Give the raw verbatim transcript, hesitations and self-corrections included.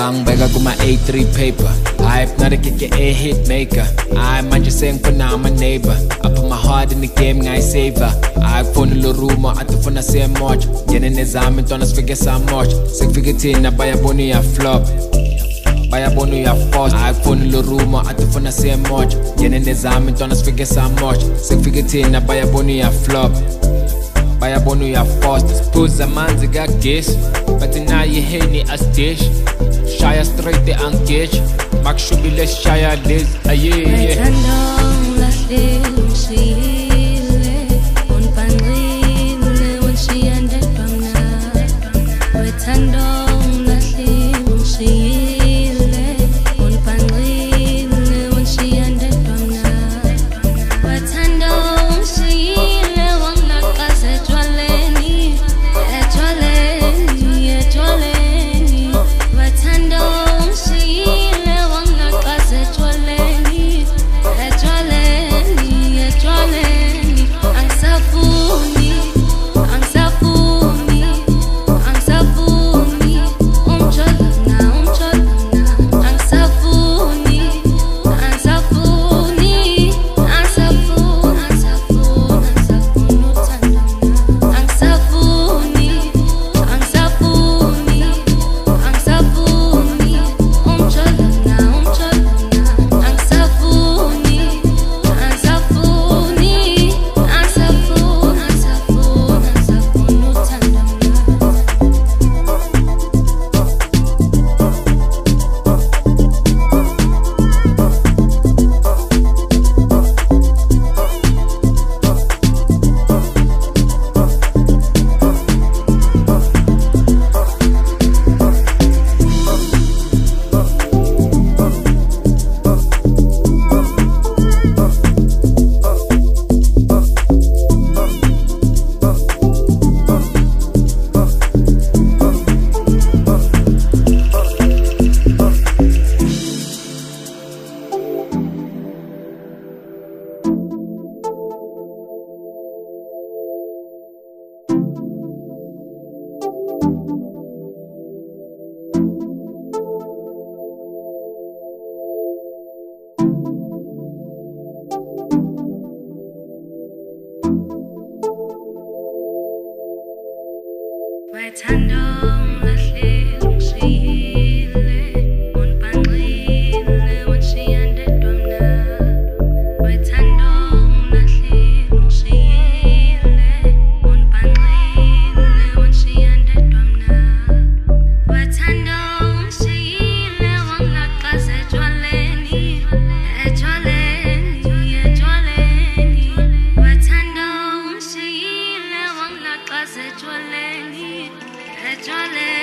Bang bega kuma A three paper. Hype not a kick a hit maker. I mind you saying for now I'm a neighbor. I put my heart in the game, I saver. I phone a rumor, I phone a say much. Getting his arm and don't forget so much. Sick figure tin, I buy a bonny a flop. Buy a bonny a force. I phone a rumor, I phone a say much. Getting his arm and don't forget so much. Sick figure tin, I buy a bonny a flop. Buy a bonny a force. Put a man's got guess. But now you hate me as dish. Shire straight the engage. Max should be less shire this. Ah yeah yeah. Ejwaleni, ejwaleni.